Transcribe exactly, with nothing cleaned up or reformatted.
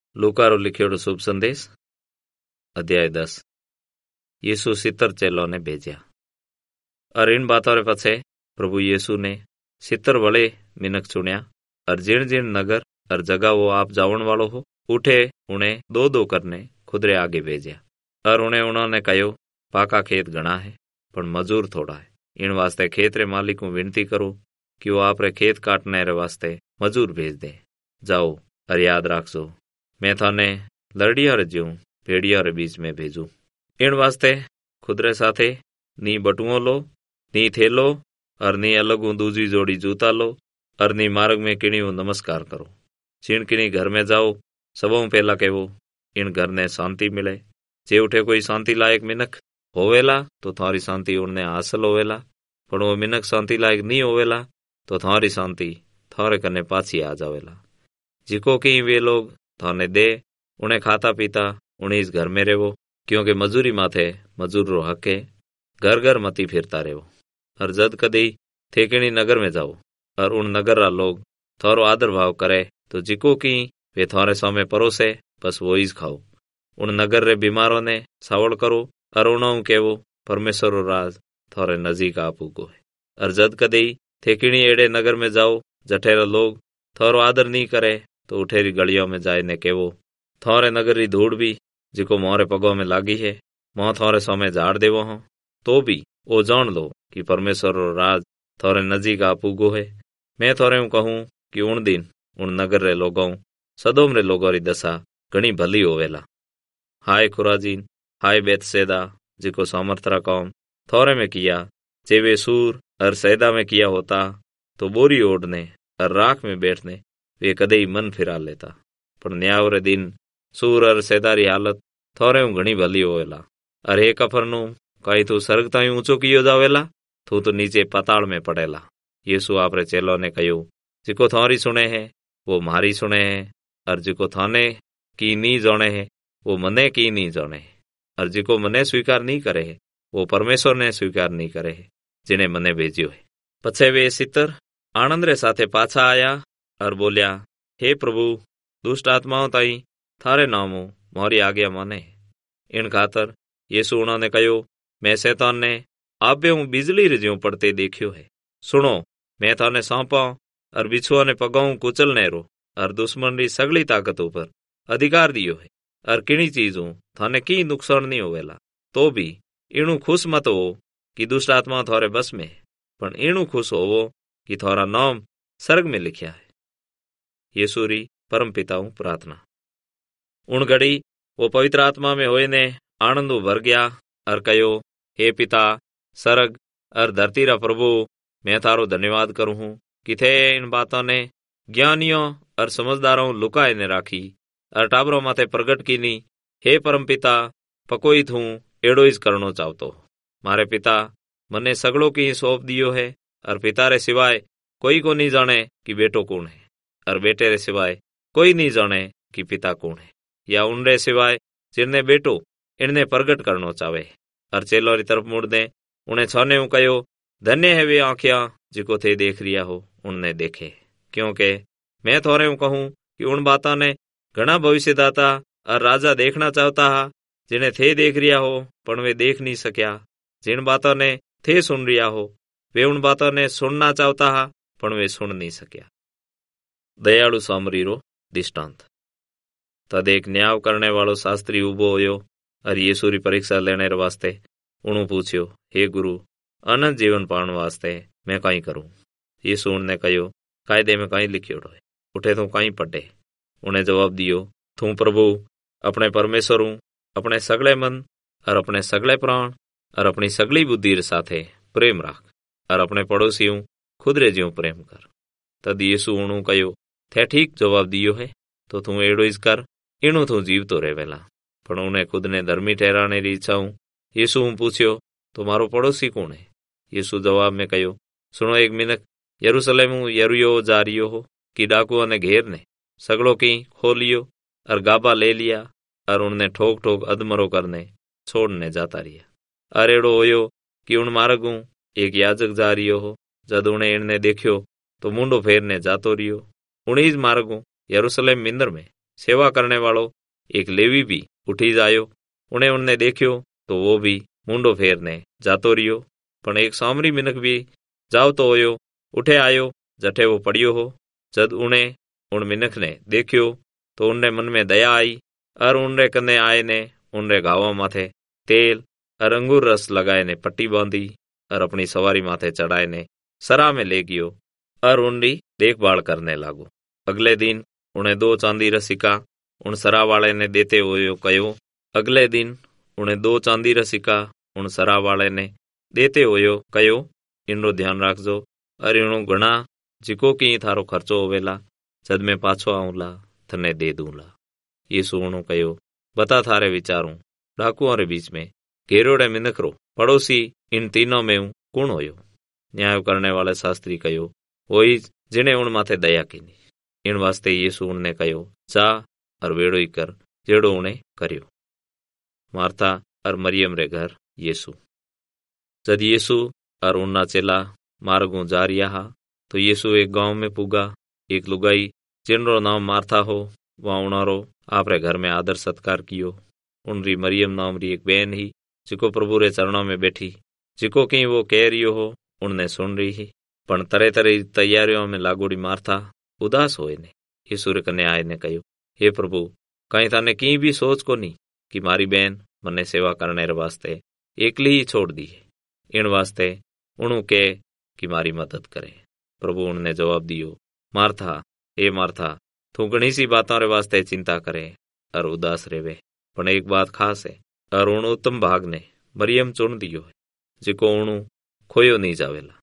लूकारो लिखियोड़ो शुभ संदेश अध्याय दस। यीशु सितर चेलों ने भेजा। और इन बातों रे पछे प्रभु यीशु ने सितर वळे मिनक चुन्या और जिण जिण नगर और जगह वो आप जावण वालो हो उठे उन्हें दो दो करने खुदरे आगे भेजा। और उन्हें उन्होंने कहो, पाका खेत घना है पर मजूर थोड़ा है। इन वास्ते खेत रे मालिक को विनती करो कि वो आप रे खेत काटने रे वास्ते मजूर भेज दे। जाओ और याद राखजो, मैं थाने लड़िया रे ज्यूं भेड़िया रे बीच में भेजू। इन वास्ते खुदरे साथे नी बटुओ लो, नी थेलो और नी अलगू दूजी जोड़ी जूता लो और नी मार्ग में किणियों नमस्कार करो। चीण किणी घर में जाओ, सबों पहला कहो इन घर ने शांति मिले। जे उठे कोई शांति लायक मिनक होवेला तो थारी शांति उनने हासिल होवेला, पर वो मिनक शांति लायक नहीं होवेला तो थारी शांति थारे कने पाछी आ जावेला। जिको की वे लोग थाने दे उन्हें खाता पीता उन्हें इस घर में रेवो, क्योंकि मजूरी माथे मजूर रो हक है। घर घर मती फिरता रेवो। और जद कदी थेकिणी नगर में जाओ और उन नगर रा लोग थारो आदर भाव करे तो जिको की वे थारे सामे परोसे बस वो ही खाओ। उन नगर रे बीमारों ने सावड़ करो और उन्हों केवो परमेश्वर रो राज थारे नजीक आ पुगो है। और जद कदी थेकिणी एड़े नगर में जाओ जठेरा लोग थारो आदर नहीं करे तो उठेरी गलियों में जाए ने केवो, थारे नगर री धूड़ भी जिको मोरे पगों में लागी है मोह थारे सामे झाड़ देवो हों, तो भी ओ जान लो कि परमेश्वर रो राज थारे नजीक आ पुगो है। मैं थारे कहूं कि उन दिन उन नगर रे लोगों सदोम रे लोगों री दशा घणी भली होवेला। हाय खुराजीन, हाय बेतसैदा, जिको सामर्थरा कौम थारे में किया, जे वे सूर और सैदा में किया होता तो बोरी ओढ़ने और राख में बैठने वे कदे ही मन फिरा लेता। पर न्याय रे दिन सूर और सैदारी हालत थारे घणी भली होवेला। और हे कफरनूम, कहीं तू स्वर्ग ताई ऊंचो कियो जावेला, तू तो नीचे पाताल में पड़ेला। यीशु आपरे चेलों ने कहो, जिको थारी सुने है वो मारी सुने है, और जिको थाने की नी जाने है वो मने की नी जाने है, और जिको मने स्वीकार नहीं करे है वो परमेश्वर ने स्वीकार नहीं करे है जिने मने भेजियो है। पछे वे सितर आनंद रे साथे पाछा आया और बोलिया, हे प्रभु, दुष्ट आत्माओं ताई थारे नामों मोरी आज्ञा माने। इन खातर यीशु उन्होंने कहो, मैं शैतान ने आपे हूँ बिजली रे ज्यों पड़ते देखियो है। सुनो, मैं थाने सौंपा और बिछुआ ने पगाऊं कुचलने रो और दुश्मन री सगली ताकत ऊपर अधिकार दियो है। और किणी चीजों थाने की नुकसान नहीं होवेला। तो भी इणु खुश मत हो कि दुष्ट आत्मा थारे बस में, पर इणु खुश होवो कि थारा नाम स्वर्ग में लिखिया है। यीशु री परम पिताऊं प्रार्थना। उन घड़ी वो पवित्र आत्मा में होए ने आनंद भर गया और कहो, हे पिता, स्वर्ग और धरती रा प्रभु, मैं थारो धन्यवाद करूं हूं कि थे इन बातों ने ज्ञानियों और समझदारों लुकाए ने राखी और टाबरों माथे प्रगट की नी। हे परम पिता, पकोई थू एड़ो इस करनो चाहतो। मारे पिता मने सगड़ो की सौंप दियो है, और पिता रे सिवाय कोई को नहीं जाने कि बेटो कौन है, और बेटे रे सिवाय कोई नहीं जाने कि पिता कौन है, या उन रे सिवाय जिनने बेटो इनने प्रगट करनो चाहे। और चेलों री तरफ मुड़ दे उन्हें छाने हूं कहो, धन्य है वे आंखियां जिको थे देख रिया हो उनने देखे। क्योंकि मैं थोड़े हूं कहूं कि उन बातों ने घना भविष्यदाता और राजा देखना चाहता हा, जिन्हें थे देख रिया हो पर वे देख नहीं सक्या। जिन बातों ने थे सुन रिया हो वे उन बातों ने सुनना चाहता हा, पर वे सुन नहीं सक्या। दयालु सामरी रो दृष्टांत। तद एक न्याय करने वालों शास्त्री उभो होयो और यीशु री परीक्षा लेने रे वास्ते उन्हों पूछ्यो, हे गुरु, अनंत जीवन पाने वास्ते मैं कई करूं? यीशु ने कहो, कायदे में कई लिखियोड़ो है, उठे तू कई पढ़े। उन्हें जवाब दियो, तू प्रभु अपने परमेश्वर हूं अपने सगले मन और अपने सगले प्राण और अपनी सगली बुद्धि रे साथे प्रेम राख, और अपने पड़ोसी हूं खुद रे ज्यों प्रेम कर। तद यीशु उन्हों कहो, थे ठीक जवाब दियो है, तो तू एड़ो इस कर, इणु तू जीव तो रेवेला। पर उन्हें खुद ने धर्मी ठहराने री इच्छा हूं यीशु हूं पूछ्यो, तो मारो पड़ोसी कौन है? यीशु जवाब में कहो, सुनो, एक मिनक यरूशलेम यरुयो जा रियो हो कि डाकुओं ने घेर ने सगड़ों की खोलियो और गाबा ले लिया, और उनने ठोक ठोक अधमरो करने छोड़ने जाता रिया। और एड़ो होयो कि उन मार्गू एक याजक जा रियो हो, जद उन्हें इनने देखियो तो मुंडो फेरने जातो रियो। उन्हीं मार्गू यरूशलेम मिंदर में सेवा करने वालों एक लेवी भी उठी जायो। उन्हें उनने देखियो तो वो भी मुंडो फेरने जातो रियो। पण एक सामरी मिनक भी जाओ तो होयो, उठे आयो जठे वो पड़ियो हो। जद उन्हें उन मिनख ने देखियो तो उनरे मन में दया आई और उनरे कने आए ने उनरे घावा माथे तेल और अंगूर रस लगाए ने पट्टी बांधी और अपनी सवारी माथे चढ़ाए ने सरा में ले गयो और उनकी देखभाल करने लागो। अगले दिन उन्हें दो चांदी रा सिक्का उन सरा वाले ने देते हुए कहो अगले दिन उन्हें दो चांदी रा सिक्का उन सरा वाले ने देते हुए कहो इनरो ध्यान रखजो और इनो घना जिको की थारो खर्चो होवेला जद मैं पाछो आऊला थने दे दूंला। यीशु उनो कहो बता थारे विचारूं डाकुओं रे बीच में घेरोड़े मिनखरो पड़ोसी इन तीनों में कौन होयो? न्याय करने वाले शास्त्री कहो वही जिने उन माथे दया कीनी। इन वास्ते यीशु उनने कहो जा और वेड़ो ही कर जेड़ो उन्हें कर्यो। मार्था और मरियम रे घर यीशु। जद यीशु और उन्ना चेला मार्गों जा रिया हा तो यीशु एक गांव में पुगा। एक लुगाई जिनरो नाम मार्था हो वहाँ उनारो आपरे घर में आदर सत्कार कियो। उनरी मरियम नाम री एक बहन ही जिको प्रभु रे चरणों में बैठी जिको की वो कह रियो हो उनने सुन रही ही। पण तरह तरह तैयारियों में लागोड़ी मार्था उदास होए ने यीशु रे कने आए ने कहो हे प्रभु कहीं थाने की भी सोच को नहीं कि मारी बहन मने सेवा करने रे वास्ते एकली ही छोड़ दी है। इन वास्ते उणु के कि मारी मदद करे। प्रभु उनने जवाब दियो मार्था हे मार्था तू घणी सी बातों रे वास्ते चिंता करे और उदास रेवे पण एक बात खास है और उण उत्तम भाग ने मरियम चुन दियो है जिको उणु खोयो नहीं जावेला।